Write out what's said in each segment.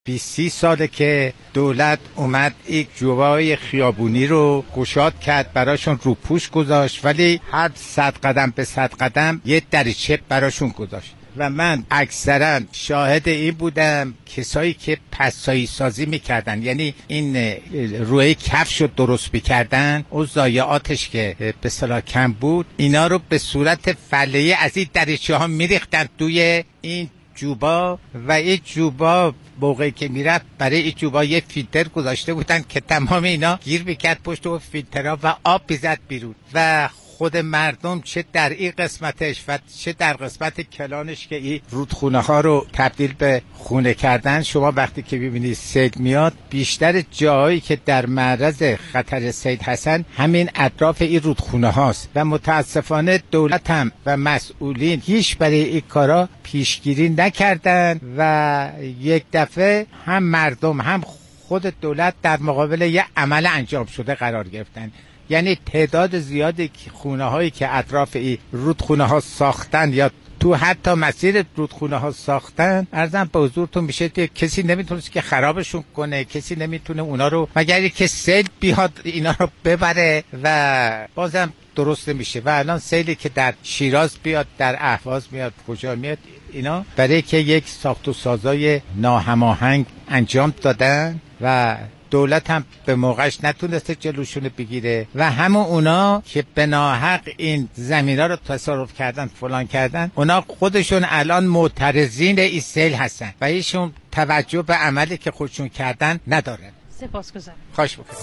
20 ساله که دولت اومد یک جوبای خیابونی رو گشاد کرد، براشون روپوش گذاشت، ولی هر 100 قدم به 100 قدم یه دریچه براشون گذاشت و من اکثرا شاهد این بودم کسایی که پسایی سازی میکردن، یعنی این روی کفش رو درست میکردن و ضایعاتش که به اصطلاح کم بود، اینا رو به صورت فله‌ای از این دریچه ها میریختن توی این جوبا و این جوبا موقعی که میرفت برای این جوبا یه فیلتر گذاشته بودن که تمام اینا گیر میکرد پشت و فیلترها و آب بیزد بیرون و خود مردم چه در این قسمتش و چه در قسمت کلانش که این رودخونه ها رو تبدیل به خونه کردن. شما وقتی که ببینید سیل میاد، بیشتر جاهایی که در معرض خطر سیل هستن همین اطراف این رودخونه هاست و متاسفانه دولت هم و مسئولین هیچ برای این کارا پیشگیری نکردن و یک دفعه هم مردم هم خود دولت در مقابل یه عمل انجام شده قرار گرفتن. یعنی تعداد زیادی خونه هایی که اطراف این رودخونه ها ساختن یا تو حتی مسیر رودخونه ها ساختن، عرضم به حضورتون میشه که کسی نمیتونه که خرابشون کنه، کسی نمیتونه اونا رو مگر که سیل بیاد اینا رو ببره و بازم درست نمیشه. و الان سیلی که در شیراز بیاد، در اهواز میاد، کجا میاد، اینا برای که یک ساخت و سازای ناهماهنگ انجام دادن و دولت هم به موقعش نتونسته جلوشون بگیره و همون اونا که به ناحق این زمینا رو تصرف کردن فلان کردن، اونا خودشون الان معترضین این سیل هستن و ایشون توجه به عملی که خودشون کردن ندارن. سپاسگزارم. خواهش میکنم.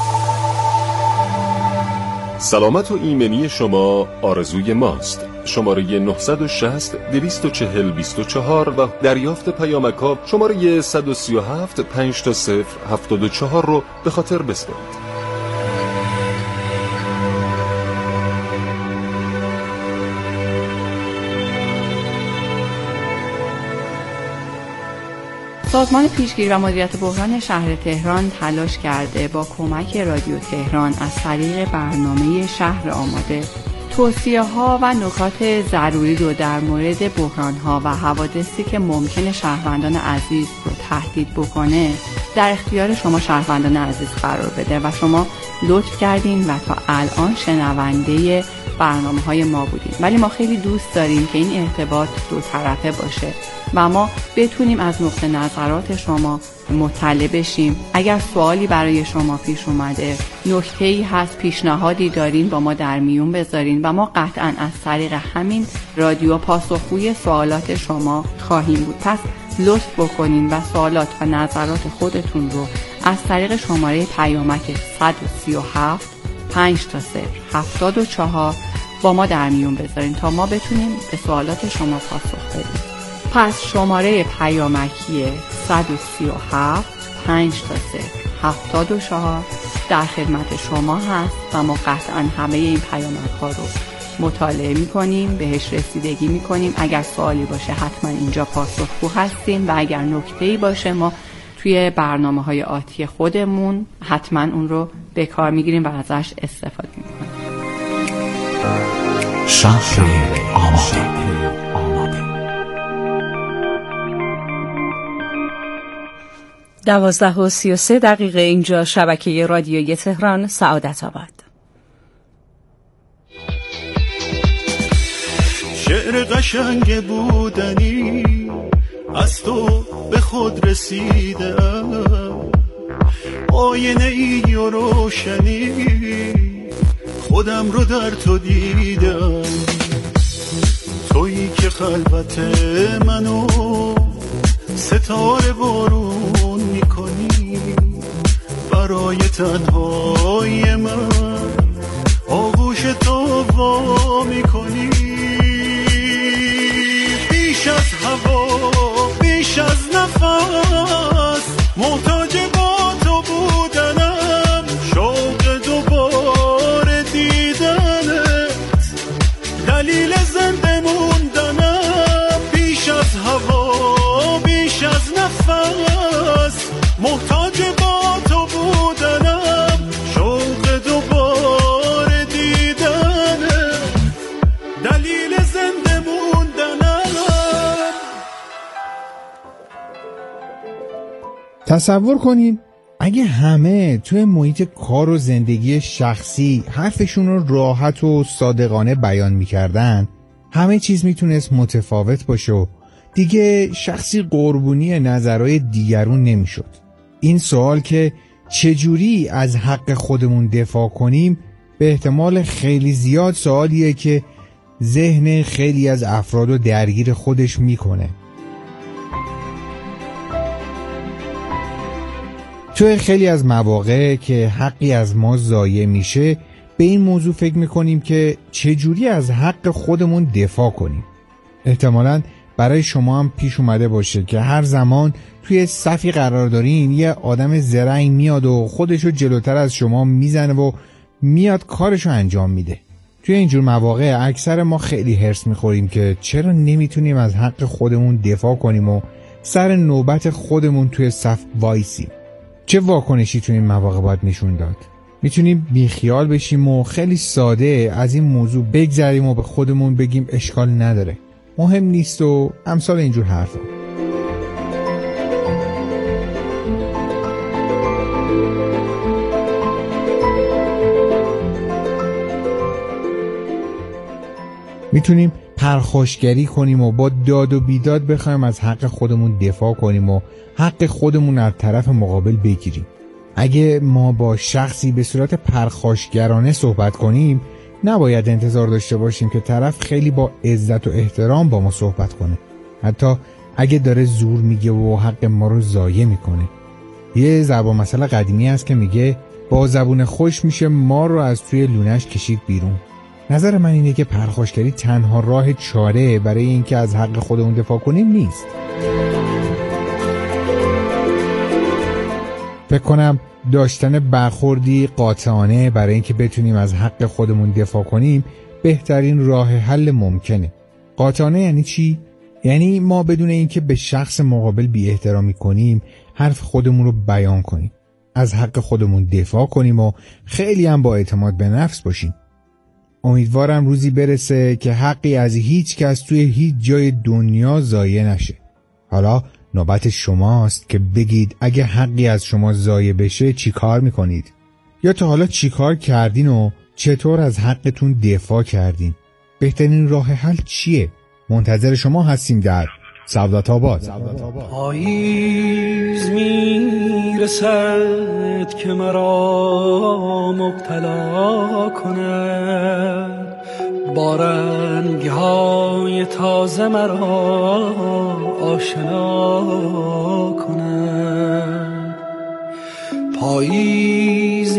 سلامت و ایمنی شما آرزوی ماست. شماره 960 240 24 و دریافت پیامک‌ها شماره 137 5 74 رو به خاطر بسپارید. سازمان پیشگیری و مدیریت بحران شهر تهران تلاش کرده با کمک رادیو تهران از طریق برنامه شهر آماده توصیه‌ها و نکات ضروری رو در مورد بحران‌ها و حوادثی که ممکنه شهروندان عزیز رو تهدید بکنه در اختیار شما شهروندان عزیز قرار بده و شما لطف کردین و تا الان شنونده برنامه‌های ما بودیم. ولی ما خیلی دوست داریم که این ارتباط دو طرفه باشه و ما بتونیم از نقطه نظرات شما مطلع بشیم. اگر سوالی برای شما پیش اومده، نکته‌ای هست، پیشنهادی دارین، با ما در میون بذارین و ما قطعاً از طریق همین رادیو پاسخگوی سوالات شما خواهیم بود. پس لطف بکنین و سوالات و نظرات خودتون رو از طریق شماره پیامک 137 5 با ما در میون بذارین تا ما بتونیم به سوالات شما پاسخ بدیم. پس شماره پیامکی 137 5 در خدمت شما هست و ما قطعا همه این پیامک ها رو مطالعه میکنیم، بهش رسیدگی میکنیم. اگر سوالی باشه حتما اینجا پاسخگو هستیم و اگر نکته‌ای باشه ما توی برنامه‌های آتی خودمون حتما اون رو به کار میگیریم و ازش استفاده میکنیم. شهر آماده. 12:33 اینجا شبکه رادیوی تهران سعادت آباد. شعر قشنگ بودنی از تو به خود رسیدم، آینه ای و روشنی خودم رو در تو دیدم، تویی که خلوت منو ستاره بارون میکنی، برای تنهای من آغوش تو وا میکنی. بیش از هوا بیش از نفس محتاج با تو بودنم، شوق دوباره دیدنت دلیل زنده موندنم. بیش از هوا بیش از نفس محتاج با تو بودنم، شوق دوباره دیدنت دلیل زنده موندنم. تصور کنید اگه همه توی محیط کار و زندگی شخصی حرفشون رو راحت و صادقانه بیان میکردن، همه چیز میتونست متفاوت باشه و دیگه شخصی قربونی نظرهای دیگرون نمیشد. این سوال که چجوری از حق خودمون دفاع کنیم به احتمال خیلی زیاد سوالیه که ذهن خیلی از افراد رو درگیر خودش میکنه. توی خیلی از مواقع که حقی از ما ضایع میشه به این موضوع فکر میکنیم که چجوری از حق خودمون دفاع کنیم. احتمالاً برای شما هم پیش اومده باشه که هر زمان توی صفی قرار دارین یه آدم زرنگ میاد و خودشو جلوتر از شما میزنه و میاد کارشو انجام میده. توی اینجور مواقع اکثر ما خیلی هرس میخوریم که چرا نمیتونیم از حق خودمون دفاع کنیم و سر نوبت خودمون توی صف وایسیم. چه واکنشی توی این مواقع باید نشون داد؟ میتونیم بیخیال بشیم و خیلی ساده از این موضوع بگذریم و به خودمون بگیم اشکال نداره، مهم نیست و امثال اینجور حرفا. میتونیم پرخاشگری کنیم و با داد و بیداد بخوایم از حق خودمون دفاع کنیم و حق خودمون از طرف مقابل بگیریم. اگه ما با شخصی به صورت پرخاشگرانه صحبت کنیم نباید انتظار داشته باشیم که طرف خیلی با عزت و احترام با ما صحبت کنه، حتی اگه داره زور میگه و حق ما رو ضایع میکنه. یه ضرب المثل قدیمی هست که میگه با زبون خوش میشه مار رو از توی لونش کشید بیرون. نظر من اینه که پرخاشگری تنها راه چاره برای اینکه از حق خودمون دفاع کنیم نیست. فکر کنم داشتن برخوردی قاطعانه برای اینکه بتونیم از حق خودمون دفاع کنیم بهترین راه حل ممکنه. قاطعانه یعنی چی؟ یعنی ما بدون اینکه به شخص مقابل بی احترامی کنیم حرف خودمون رو بیان کنیم، از حق خودمون دفاع کنیم و خیلی هم با اعتماد به نفس باشیم. امیدوارم روزی برسه که حقی از هیچ کس توی هیچ جای دنیا ضایع نشه. حالا نوبت شماست که بگید اگه حقی از شما ضایع بشه چی کار میکنید؟ یا تا حالا چی کار کردین و چطور از حقتون دفاع کردین؟ بهترین راه حل چیه؟ منتظر شما هستیم در سعادت آباد. پاییز میرسد که مرا مبتلا کند، با رنگ‌های تازه مرا آشنا کند. پاییز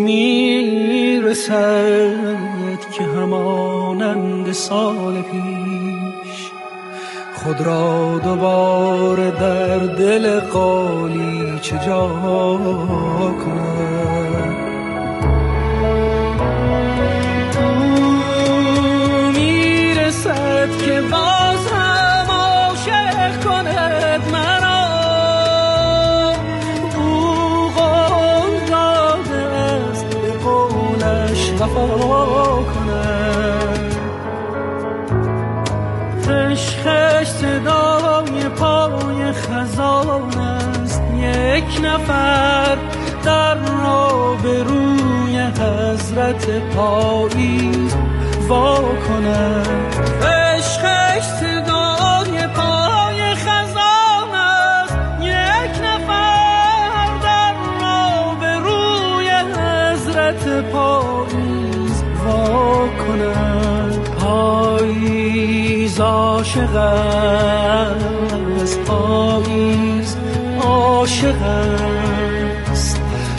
میرسد که همانند سال پیش خود را دوباره در دل قالیچه جا کند. میرسد که باز هم عاشق کند مرا، او قول داده است به قولش وفا کند. خش صدای پای خزان است، یک نفر در را به روی حضرت پاییز وا کند. خش صدای پای خزان است، یک نفر در را به روی حضرت پاییز وا کند. پاییز عاشق است، پاییز عاشق است،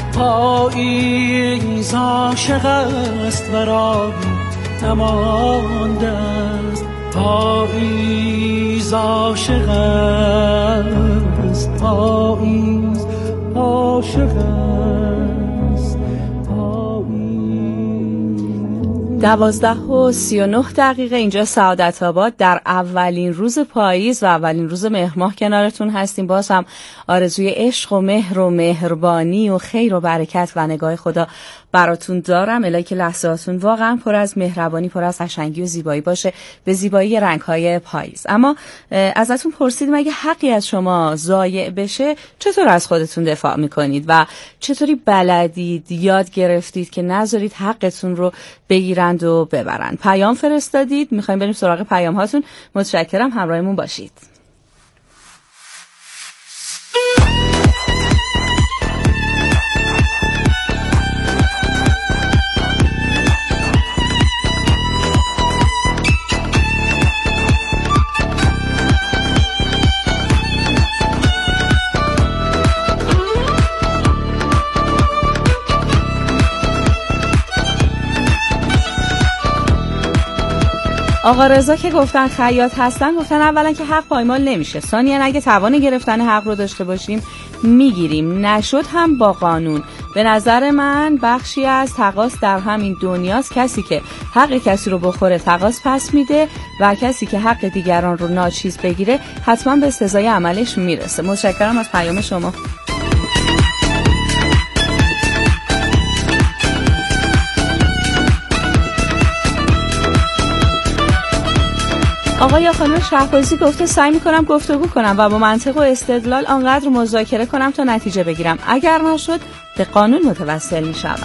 پاییز عاشق است و راهی نمانده است. پاییز عاشق است، پاییز عاشق است، پاییز. 12:39 اینجا سعادت آباد در اولین روز پاییز و اولین روز مهر ماه کنارتون هستیم. باز هم آرزوی عشق و مهر و مهربانی و خیر و برکت و نگاه خدا براتون دارم. الهی که لحظاتون واقعا پر از مهربانی، پر از قشنگی و زیبایی باشه، به زیبایی رنگ‌های پاییز. اما ازتون پرسیدیم اگه حقی از شما ضایع بشه چطور از خودتون دفاع میکنید و چطوری بلدید یاد گرفتید که نذارید حقتون رو بگیرند و ببرند؟ پیام فرستادید، میخوایم بریم سراغ پیام هاتون. متشکرم، همراهمون باشید. آقا رضا که گفتن خیاط هستن، گفتن اولا که حق پایمال نمیشه، ثانیا اگه توان گرفتن حق رو داشته باشیم میگیریم، نشد هم با قانون. به نظر من بخشی از تقاص در همین دنیاست، کسی که حق کسی رو بخوره تقاص پس میده و کسی که حق دیگران رو ناچیز بگیره حتما به سزای عملش میرسه. متشکرم از پیام شما. آقا یا خانم شهبازی گفته سعی میکنم گفتگو کنم و با منطق و استدلال آنقدر مذاکره کنم تا نتیجه بگیرم، اگر نشد به قانون متوسل میشم.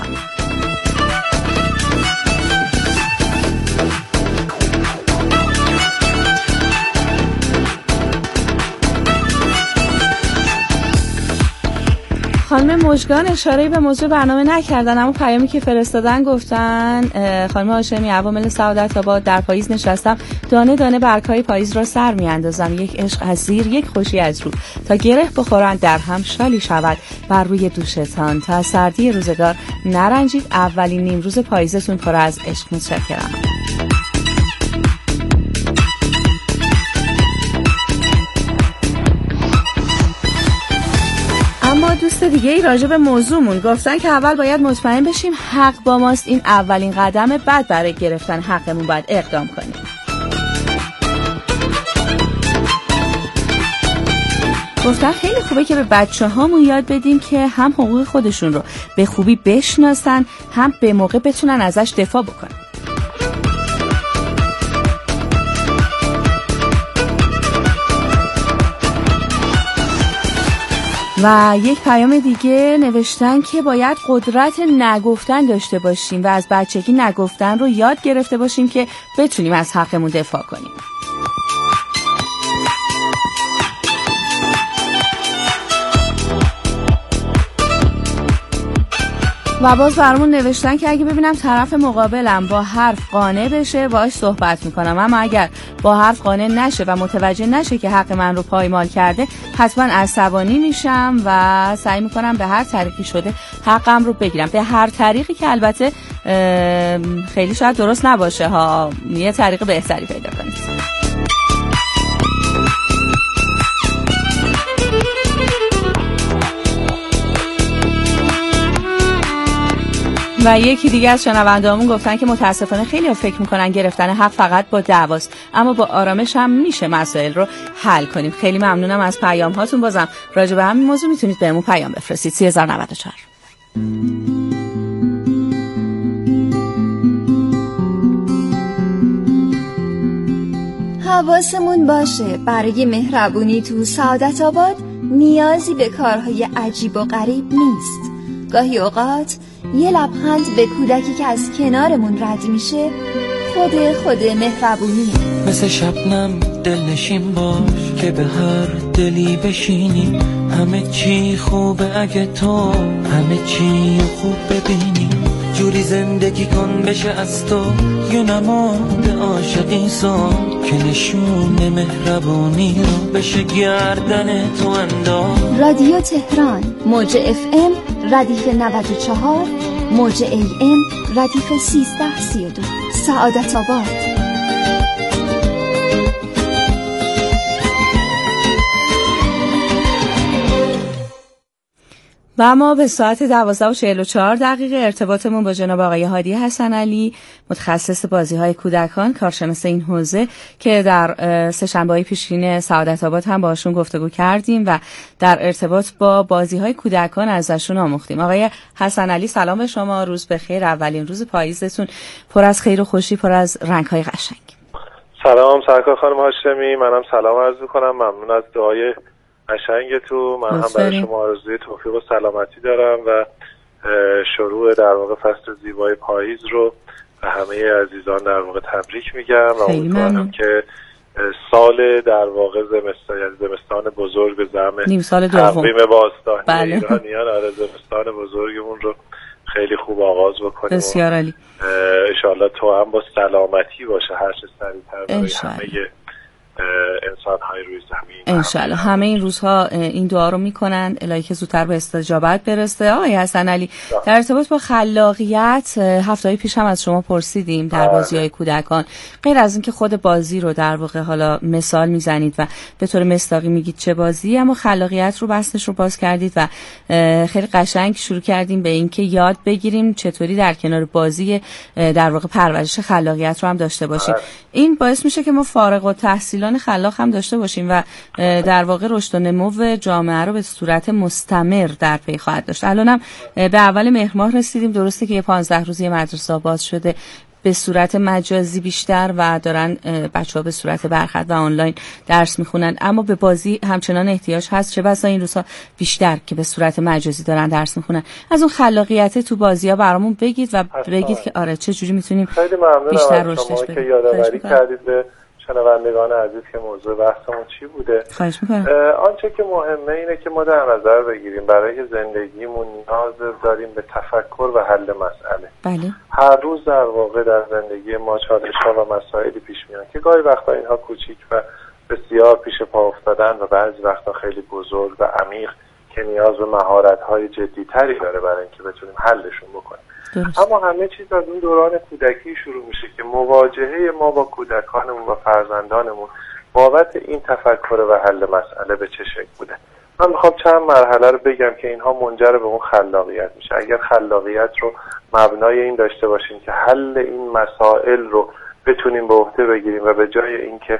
خانم مژگان اشاره‌ای به موضوع برنامه نکردن، اما پیامی که فرستادن گفتن خانم هاشمی عوامل سعادت آباد در پاییز نشستم، دانه دانه برگ‌های پاییز را سر می‌اندازم، یک عشق از زیر یک خوشی از رو، تا گره بخورند در هم شالی شود بر روی دوشتان، تا سردی روزگار نرنجید اولین نیم روز پاییزتون پر از عشق. متشکرم. اما دوست دیگه ای راجع به موضوعمون گفتن که اول باید مطمئن بشیم حق با ماست، این اولین قدمه، بعد برای گرفتن حقمون باید اقدام کنیم. گفتن خیلی خوبه که به بچه هامون یاد بدیم که هم حقوق خودشون رو به خوبی بشناسن، هم به موقع بتونن ازش دفاع بکنن. و یک پیام دیگه نوشتن که باید قدرت نگفتن داشته باشیم و از بچگی نگفتن رو یاد گرفته باشیم که بتونیم از حقمون دفاع کنیم. و باز برامون نوشتن که اگه ببینم طرف مقابلم با حرف قانع بشه باهاش صحبت میکنم، اما اگر با حرف قانع نشه و متوجه نشه که حق من رو پایمال کرده حتما عصبانی میشم و سعی میکنم به هر طریقی شده حقم رو بگیرم، به هر طریقی که البته خیلی شاید درست نباشه ها، یه طریق بهتری پیدا کنید. و یکی دیگه از شنوندهامون گفتن که متاسفانه خیلی ها فکر میکنن گرفتن حق فقط با دعواست، اما با آرامش هم میشه مسائل رو حل کنیم. خیلی ممنونم از پیام هاتون. بازم راجع به همین موضوع میتونید بهمون پیام بفرستید. 3094. حواسمون باشه برای مهربونی تو سعادت آباد نیازی به کارهای عجیب و غریب نیست. گاهی اوقات یه لبخند به کودکی که از کنارمون رد میشه خود مهربونیه. مثل شبنم دلنشین باش که به هر دلی بشینی، همه چی خوبه اگه تو همه چی خوب ببینی، جوری زندگی کن بشه از تو یه نماد عاشقی سان که نشون مهربونی رو بشه گردن تو انداز. رادیو تهران، موج FM ردیف 94، موج AM ردیف 1332، سعادت آباد. و ما به ساعت 12:44 ارتباطمون با جناب آقای هادی حسن علی، متخصص بازی‌های کودکان، کارشناس این حوزه که در سه‌شنبه‌های پیشین سعادت آباد هم باشون گفتگو کردیم و در ارتباط با بازی‌های کودکان ازشون آموختیم. آقای حسن علی سلام به شما، روز بخیر، اولین روز پاییزتون پر از خیر و خوشی، پر از رنگ‌های قشنگ. سلام سرکار خانم هاشمی، منم سلام عرض می‌کنم، ممنون از دعای قشنگ تو. من هم برای شما آرزوی توفیق و سلامتی دارم و شروع در واقع فصل زیبای پاییز رو به همه عزیزان در واقع تبریک میگم و امیدوارم که سال در واقع زمستان بزرگ به زعم تقویم باستانی ایرانیان زمستان بزرگمون رو خیلی خوب آغاز بکنیم. بسیار عالی. انشالله تو هم با سلامتی باشه هر چه سریعتر برای همه انسان‌های روی زمین. انشالله همه این روزها این دعا رو میکنن الهی که زودتر به استجابت برسه. آقای حسن علی، در ارتباط با خلاقیت هفته‌های پیش هم از شما پرسیدیم در بازی‌های کودکان، غیر از اینکه خود بازی رو در واقع حالا مثال میزنید و به طور مصداقی میگید چه بازی، اما خلاقیت رو بحثش رو باز کردید و خیلی قشنگ شروع کردیم به اینکه یاد بگیریم چطوری در کنار بازی در واقع پرورش خلاقیت رو هم داشته باشیم. این باعث میشه که ما فارغ التحصیلان خلاق هم داشته باشیم و در واقع رشد و نمو جامعه رو به صورت مستمر در پی خواهد داشت. الانم به اول مهر ماه رسیدیم، درسته که 15 روزی مدرسه باز شده به صورت مجازی بیشتر و دارن بچه‌ها به صورت برخط و آنلاین درس میخونن، اما به بازی همچنان احتیاج هست، چه بسا این روزها بیشتر که به صورت مجازی دارن درس میخونن. از اون خلاقیت تو بازی‌ها برامون بگید و بگید که آره چه جوری میتونیم بیشتر رشدش بدیم. که یادآوری کردید به شنوندگان عزیز که موضوع بحثمون چی بوده. خواهش میکنم. آنچه که مهمه اینه که ما در نظر بگیریم برای زندگیمون نیاز داریم به تفکر و حل مسئله. بله. هر روز در واقع در زندگی ما چالش‌ها و مسائلی پیش میان که گاهی وقتا اینها کوچیک و بسیار پیش پا افتادن و بعضی وقتا خیلی بزرگ و عمیق که نیاز به مهارت‌های جدی‌تری داره برای اینکه بتونیم حلشون بکنیم. اما همه چیز از اون دوران کودکی شروع میشه که مواجهه ما با کودکانمون و فرزندانمون بابت این تفکر و حل مسئله به چه شکل بوده. من میخوام چند مرحله رو بگم که اینها منجر به اون خلاقیت میشه. اگر خلاقیت رو مبنای این داشته باشیم که حل این مسائل رو بتونیم به عهده بگیریم و به جای اینکه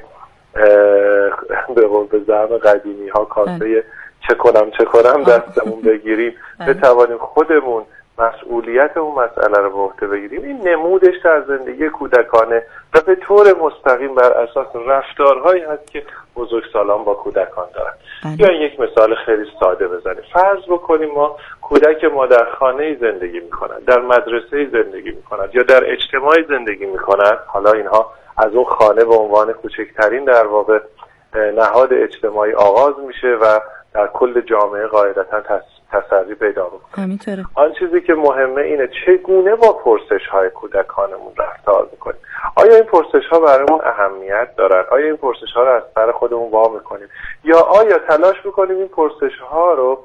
به زعم قدیمی ها کاسه چه کنم دستمون بگیریم بتوانیم خودمون مسئولیت اون مسئله رو به عهده بگیریم، این نمودش در زندگی کودکانه و به طور مستقیم بر اساس رفتارهایی هست که بزرگسالان با کودکان دارن. یا یک مثال خیلی ساده بزنیم. فرض بکنیم ما کودک ما در خانه زندگی میکنن، در مدرسه زندگی میکنن یا در اجتماعی زندگی میکنن. حالا اینها از اون خانه به عنوان کوچکترین در واقع نهاد اجتماعی آغاز میشه و در کل جامعه قاعدتا تسری پیدا بکنه. همینطوره. آن چیزی که مهمه اینه چگونه با پرسش‌های کودکانمون رفتار می‌کنیم. آیا این پرسش‌ها برامون اهمیت دارن؟ آیا این پرسش‌ها رو از سر خودمون وا می‌کنیم یا آیا تلاش می‌کنیم این پرسش‌ها رو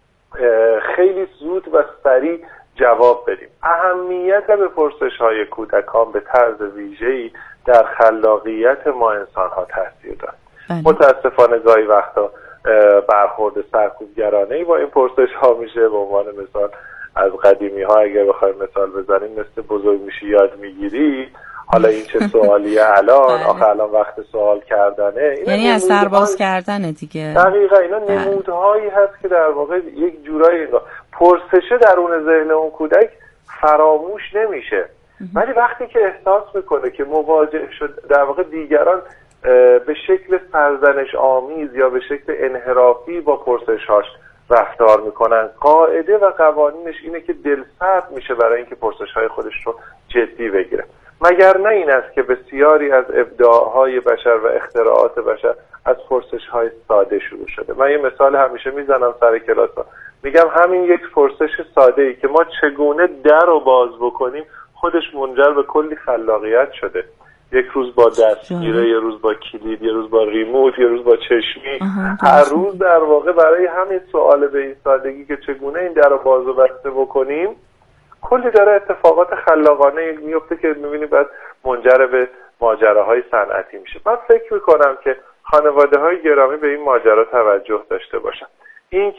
خیلی زود و سریع جواب بدیم؟ اهمیت به پرسش‌های کودکان به طرز ویژه‌ای در خلاقیت ما انسان‌ها تاثیر داره. متأسفانه گاهی وقتا برخورد سرکوبگرانه‌ای با این پرسش ها میشه. به عنوان مثال از قدیمی ها اگر بخوایم مثال بزنیم مثل بزرگ میشی یاد میگیری، حالا این چه سوالیه الان، آخه الان وقت سوال کردنه، یعنی از سرباز کردنه دیگه. دقیقا اینا نمودهایی هست که در واقع یک جورایی پرسشه درون ذهن اون کودک فراموش نمیشه، ولی وقتی که احساس میکنه که مواجه شد در واقع دیگران به شکل سرزنش آمیز یا به شکل انحرافی با پرسش‌هاش رفتار میکنن، قاعده و قوانینش اینه که دلسرد میشه برای اینکه پرسش‌های خودش رو جدی بگیره. مگر نه این است که بسیاری از ابداع‌های بشر و اختراعات بشر از پرسش‌های ساده شروع شده. من یه مثال همیشه میزنم سر کلاس‌ها، میگم همین یک پرسش ساده‌ای که ما چگونه در رو باز بکنیم خودش منجر به کلی خلاقیت شده. یک روز با دستگیره، یه روز با کلید، یه روز با ریموت، یه روز با چشمی. هر روز در واقع برای همین سوال به این سادگی که چگونه این در رو باز و بسته بکنیم کلی داره اتفاقات خلاقانه میفته که میبینیم بعد منجر به ماجراهای صنعتی میشه. من فکر میکنم که خانواده‌های گرامی به این ماجرا توجه داشته باشن. این که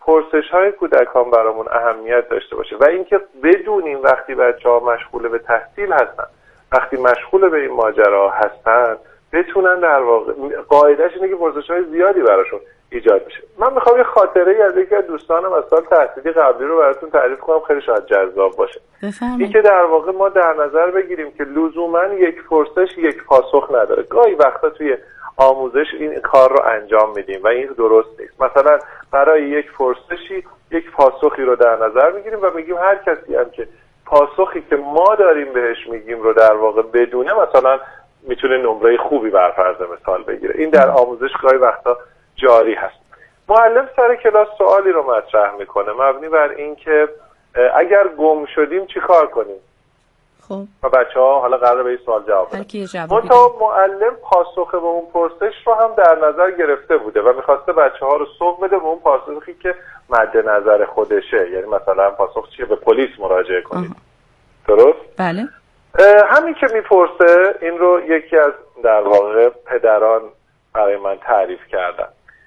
پرسش های کودکان برامون اهمیت داشته باشه و اینکه بدونیم وقتی بچه‌ها مشغول به تحصیل هستن، وقتی مشغول به این ماجرا هستن، بتونن در واقع قاعده‌اش اینه که پرسش‌های زیادی براشون ایجاد میشه. من میخوام یه خاطره‌ای از یکی از دوستانم از سال تحصیلی قبلی رو براتون تعریف کنم، خیلی شاید جذاب باشه. این که در واقع ما در نظر بگیریم که لزوما یک پرسش یک پاسخ نداره. گاهی وقتا توی آموزش این کار رو انجام میدیم و این درست نیست. مثلا برای یک پرسشی یک پاسخی رو در نظر میگیریم و میگیم هر کسی هم که پاسخی که ما داریم بهش میگیم رو در واقع بدونه مثلا میتونه نمره خوبی بر فرض مثال بگیره. این در آموزش گاهی وقتا جاری هست. معلم سر کلاس سوالی رو مطرح میکنه مبنی بر این که اگر گم شدیم چی کار کنیم؟ خب و بچه‌ها حالا قراره به این سوال جواب بدن. معلم پاسخ به اون پرسش رو هم در نظر گرفته بوده و میخواسته بچه‌ها رو سوق بده به اون پاسخی که مد نظر خودشه. یعنی مثلا پاسخ چیه؟ به پلیس مراجعه کنید. درست؟ بله. همین که میپرسه این رو یکی از در واقع پدران برای من تعریف کردن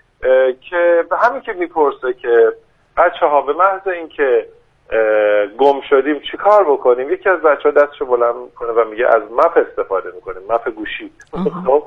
که همین که میپرسه که بچه‌ها به محض این که گم شدیم چی کار بکنیم، یکی از بچه‌ها دستشو بلند میکنه و میگه از مپ استفاده میکنیم، مپ گوشی. خب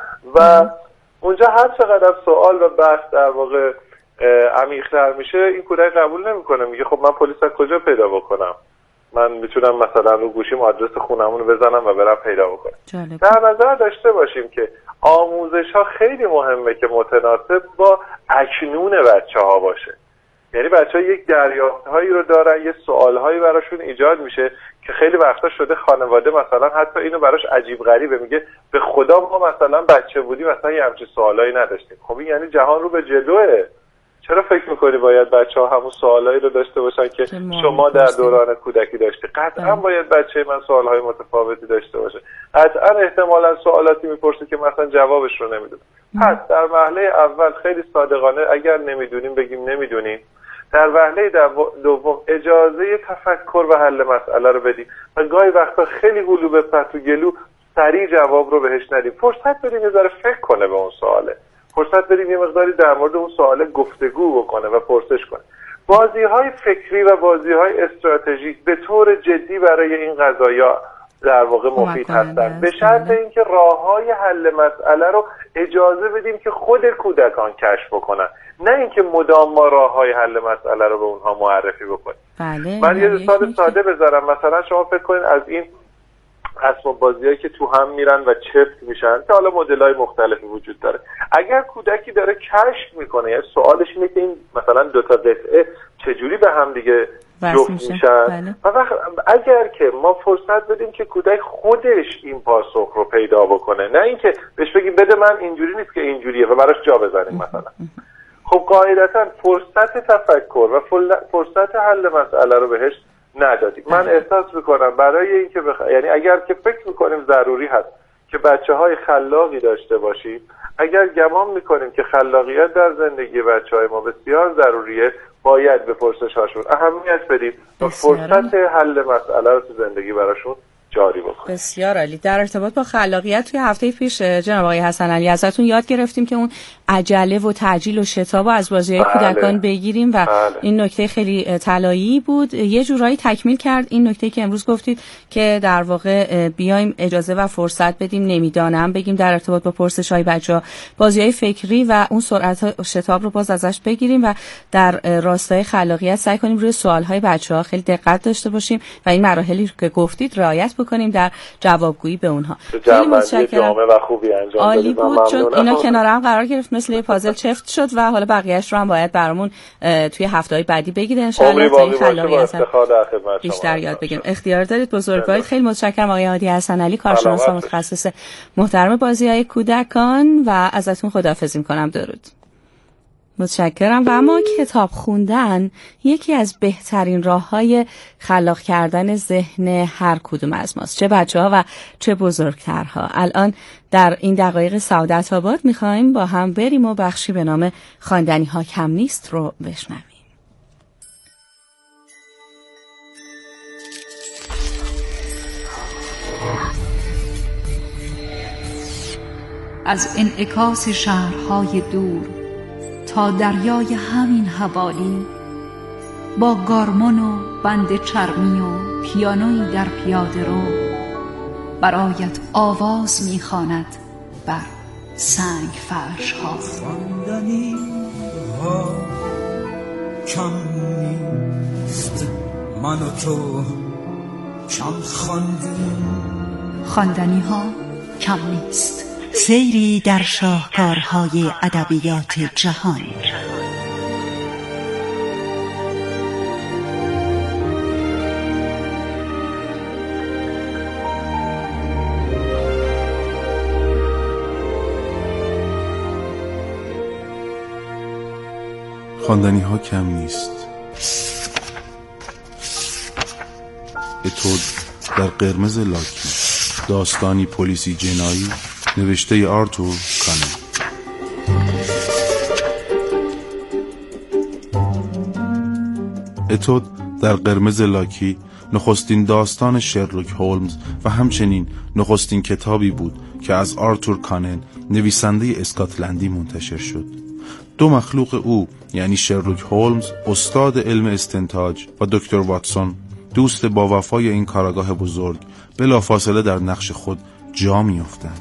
و اونجا هر چقدر سوال و بحث در واقع عمیق‌تر میشه این کودک قبول نمیکنه، میگه خب من پلیس از کجا پیدا بکنم؟ من میتونم مثلا رو گوشیم آدرس خونمون رو بزنم و برم پیدا بکنم. در نظر داشته باشیم که آموزش ها خیلی مهمه که متناسب با اکنون بچه‌ها باشه. یعنی بچه‌ها یک دریافت‌هایی رو دارن، یه سوال‌هایی براشون ایجاد میشه که خیلی وقتا شده خانواده مثلا حتی اینو براش عجیب غریبه، میگه به خدا ما مثلا بچه بودیم مثلا یه همچین سوالایی نداشتیم. خب این یعنی جهان رو به جلوه. چرا فکر میکنی باید بچه‌ها همون سوالایی رو داشته باشن که شما در دوران کودکی داشتی؟ قطعا باید بچه من سوالهای متفاوتی داشته باشه. قطعا احتمالاً سوالاتی میپرسه که مثلا جوابش رو نمیدونه. پس در وهله اول خیلی صادقانه اگر نمیدونیم بگیم نمیدونیم. در وهله دوم اجازه تفکر و حل مسئله رو بدیم و گاهی وقتا خیلی گلو به پتو گلو سریع جواب رو بهش ندیم. فرصت بدیم یه ذره فکر کنه به اون سواله. فرصت بدیم یه مقداری در مورد اون سوال گفتگو بکنه و پرسش کنه. بازی‌های فکری و بازی‌های استراتژیک به طور جدی برای این قضایا در واقع مفید هستن، به شرط اینکه راه‌های حل مسئله رو اجازه بدیم که خود کودکان کشف بکنن، نه اینکه مدام ما راه‌های حل مسئله رو به اونها معرفی بکنیم. بله. من یه مثال ساده بذارم. مثلا شما فکر کنید از این اسباب بازیایی که تو هم میرن و چفت میشن که حالا مدل‌های مختلفی وجود داره، اگر کودکی داره کشف میکنه، یعنی سوالش اینه که این مثلا دو تا قطعه چجوری به هم دیگه جفت میشن و اگر که ما فرصت بدیم که کودک خودش این پاسخ رو پیدا بکنه، نه اینکه بهش بگیم بده من اینجوری نیست که اینجوریه و براش جا بزنیم مثلا. خب قاعدتا فرصت تفکر و فرصت حل مسئله رو بهش ندادیم. من احساس میکنم برای اینکه یعنی اگر که فکر میکنیم ضروری هست که بچه‌های خلاقی داشته باشیم، اگر گمان میکنیم که خلاقیت در زندگی بچه‌های ما بسیار ضروریه، باید به پرسش‌هاشون اهمیت بدیم و فرصت حل مسئله رو تو زندگی براشون جاری بکنیم. بسیار عالی. در ارتباط با خلاقیت توی هفته پیش جناب آقای حسن علی ازتون یاد گرفتیم که اون عجله و تعجیل و شتاب از بازی‌های کودکان بگیریم و این نکته خیلی طلایی بود. یه جورایی تکمیل کرد این نکته که امروز گفتید که در واقع بیایم اجازه و فرصت بدیم نمیدانم بگیم در ارتباط با پرسش‌های بچه‌ها، بازی‌های فکری و اون سرعت و شتاب رو باز ازش بگیریم و در راستای خلاقیت سعی کنیم روی سوال‌های بچه‌ها خیلی دقت داشته باشیم و این مراحلی که گفتید رعایت کنیم در جوابگویی به اونها. خیلی متشکرم و خوبی انجام عالی بود، چون اینا کنار هم قرار گرفت مثل یه پازل چفت شد و حالا بقیه‌اش رو هم باید برامون توی هفته‌های بعدی بگید ان شاءالله تا این خلاقیت بیشتر یاد بگیریم. اختیار دارید، بزرگوارید. خیلی متشکرم آقای هادی حسن علی، کارشناس و متخصص محترم بازی‌های کودکان و ازتون خداحافظی می‌کنم. درود. متشکرم. و اما کتاب خوندن یکی از بهترین راه‌های خلاق کردن ذهن هر کدوم از ماست، چه بچه‌ها و چه بزرگترها. الان در این دقایق سعادت آباد می‌خوایم با هم بریم و بخشی به نام خواندنی‌ها کم نیست رو بشنویم. از انعکاس شهرهای دور تا دریای همین حوالی با گارمون و بند چرمی و پیانویی در پیاده رو برایت آواز میخواند بر سنگ فرش ها. خواندنی ها کم نیست، من و تو کم خواندیم. خواندنی ها کم نیست. سیری در شاهکارهای ادبیات جهان. خواندنی ها کم نیست. اتود در قرمز لاکی، داستانی پلیسی جنایی، نوشته آرتور کانن. اتود در قرمز لاکی نخستین داستان شرلوک هولمز و همچنین نخستین کتابی بود که از آرتور کانن، نویسنده اسکاتلندی، منتشر شد. دو مخلوق او، یعنی شرلوک هولمز استاد علم استنتاج و دکتر واتسون دوست با وفای این کاراگاه بزرگ، بلافاصله در نقش خود جا می‌افتند.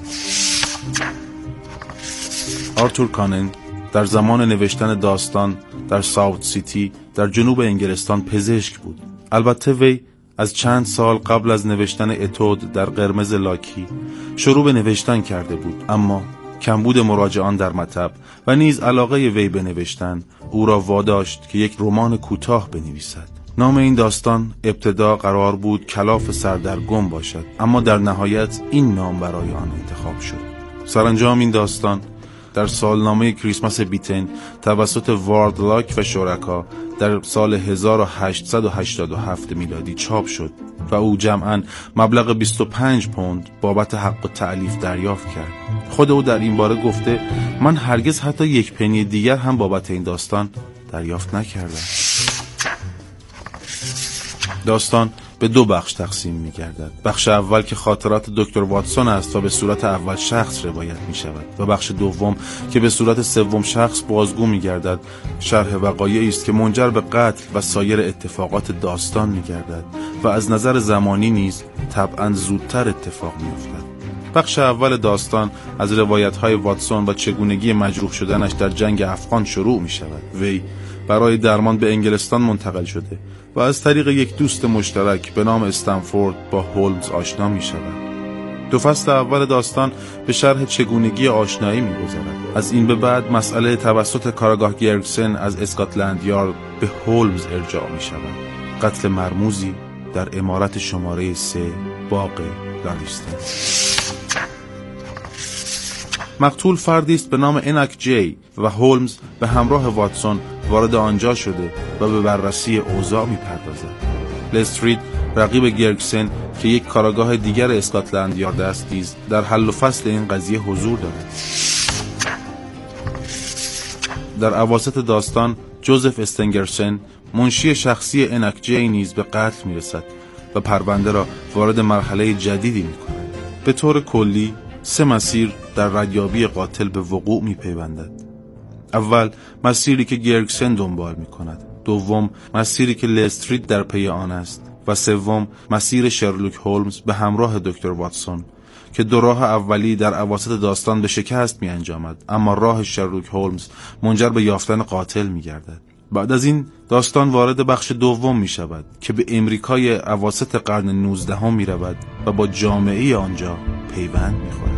آرتور کانن در زمان نوشتن داستان در ساوت سیتی در جنوب انگلستان پزشک بود. البته وی از چند سال قبل از نوشتن اتود در قرمز لاکی شروع به نوشتن کرده بود، اما کمبود مراجعان در مطب و نیز علاقه وی به نوشتن او را واداشت که یک رمان کوتاه بنویسد. نام این داستان ابتدا قرار بود کلاف سردرگم باشد، اما در نهایت این نام برای آن انتخاب شد. سرانجام این داستان در سالنامه کریسمس بیتن توسط وارد لاک و شرکا در سال 1887 میلادی چاپ شد و او جمعاً مبلغ 25 پوند بابت حق تألیف دریافت کرد. خود او در این باره گفته: من هرگز حتی یک پنی دیگر هم بابت این داستان دریافت نکردم. داستان به دو بخش تقسیم می گردد. بخش اول که خاطرات دکتر واتسون است و به صورت اول شخص روایت می شود و بخش دوم که به صورت سوم شخص بازگو می گردد شرح وقایعی است که منجر به قتل و سایر اتفاقات داستان می گردد و از نظر زمانی نیز طبعاً زودتر اتفاق می افتد. بخش اول داستان از روایت‌های واتسون و چگونگی مجروح شدنش در جنگ افغان شروع می شود. وی برای درمان به انگلستان منتقل شده و از طریق یک دوست مشترک به نام استنفورد با هولمز آشنا می شود. دو فصل اول داستان به شرح چگونگی آشنایی می گذارد. از این به بعد مسئله توسط کاراگاه گرگسن از اسکاتلند یارد به هولمز ارجاع می شود. قتل مرموزی در عمارت شماره 3 باغ لاریستن. مقتول فردی است به نام اناک جی و هولمز به همراه واتسون وارد آنجا شده و به بررسی اوضاع می‌پردازد. لسترید رقیب گرگسن که یک کاراگاه دیگر اسکاتلند یارد است نیز در حل و فصل این قضیه حضور دارد. در اواسط داستان جوزف استنگرسن منشی شخصی اناک جی نیز به قتل می‌رسد و پرونده را وارد مرحله جدیدی می‌کند. به طور کلی 3 مسیر در ردیابی قاتل به وقوع می‌پیوندد. اول مسیری که گرگسن دنبال می‌کند، دوم مسیری که لسترید در پی آن است و سوم مسیر شرلوک هولمز به همراه دکتر واتسون که دو راه اولی در اواسط داستان به شکست می‌انجامد، اما راه شرلوک هولمز منجر به یافتن قاتل می‌گردد. بعد از این داستان وارد بخش دوم می‌شود که به امریکای اواسط قرن 19 می‌رود و با جامعه آنجا پیوند می‌خورد.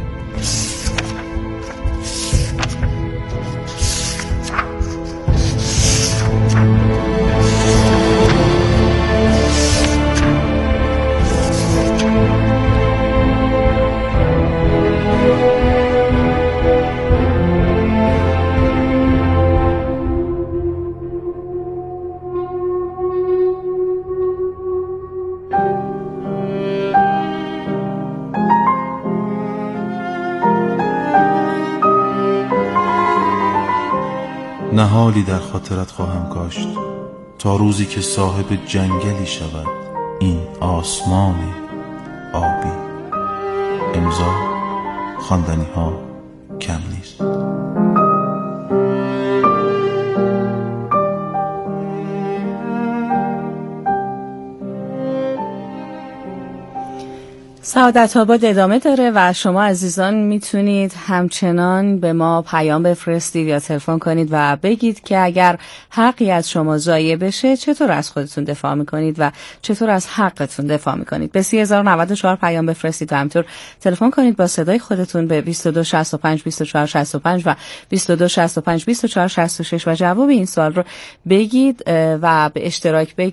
نهالی در خاطرت خواهم کاشت تا روزی که صاحب جنگلی شود این آسمان آبی. امضا خواندنی ها کم نیست. سعادت آباد ادامه داره و شما عزیزان میتونید همچنان به ما پیام بفرستید یا تلفن کنید و بگید که اگر حقی از شما ضایع بشه چطور از خودتون دفاع میکنید و چطور از حقتون دفاع میکنید. به 3094 پیام بفرستید و همینطور تلفن کنید با صدای خودتون به 2265 2465 و 2265 2466 و جواب این سوال رو بگید و به اشتراک بگید